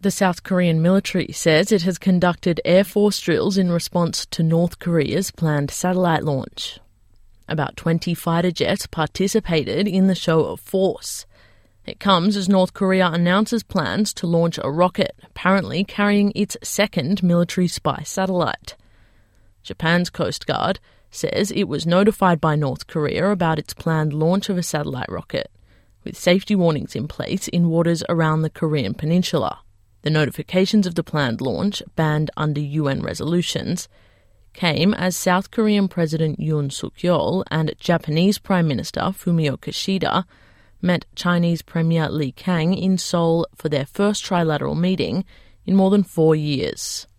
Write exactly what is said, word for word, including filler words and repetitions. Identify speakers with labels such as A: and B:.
A: The South Korean military says it has conducted Air Force drills in response to North Korea's planned satellite launch. About twenty fighter jets participated in the show of force. It comes as North Korea announces plans to launch a rocket, apparently carrying its second military spy satellite. Japan's Coast Guard says it was notified by North Korea about its planned launch of a satellite rocket, with safety warnings in place in waters around the Korean peninsula. The notifications of the planned launch, banned under U N resolutions, came as South Korean President Yoon Suk-yeol and Japanese Prime Minister Fumio Kishida met Chinese Premier Li Kang in Seoul for their first trilateral meeting in more than four years.